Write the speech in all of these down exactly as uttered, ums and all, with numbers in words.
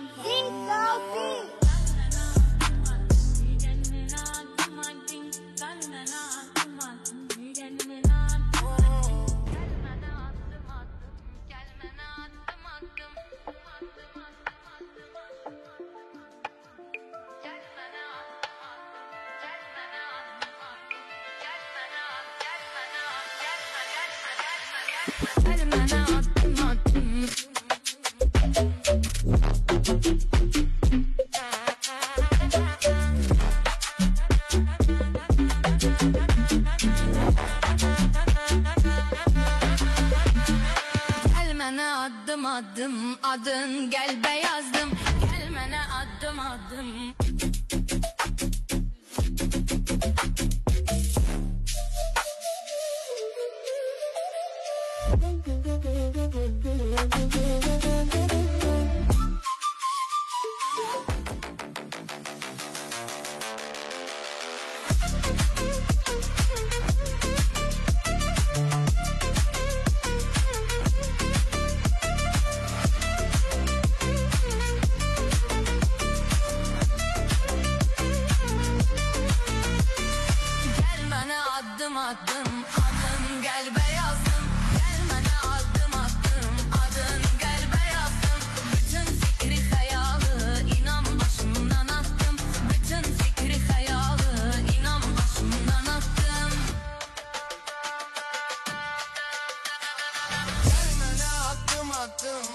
Adım adım adın gel be yazdım. Gelmene adım adım. Adım adım adın gel be yazdım. Gelmene adım adım adın gel be yazdım. Bütün fikri hayalı inan başımdan attım. Bütün fikri hayalı inan başımdan attım. Gelmene adım adım.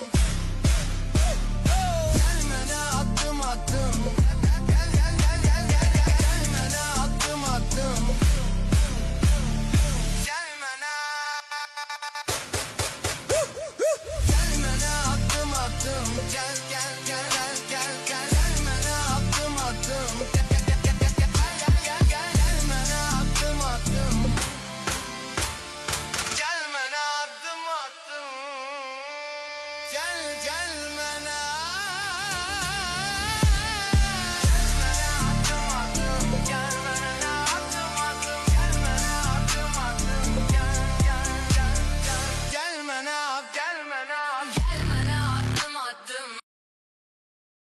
Gelmene adım adım. Gel gel gel gel gel gel. Gelmene adım adım. Gelmene adım adım, gel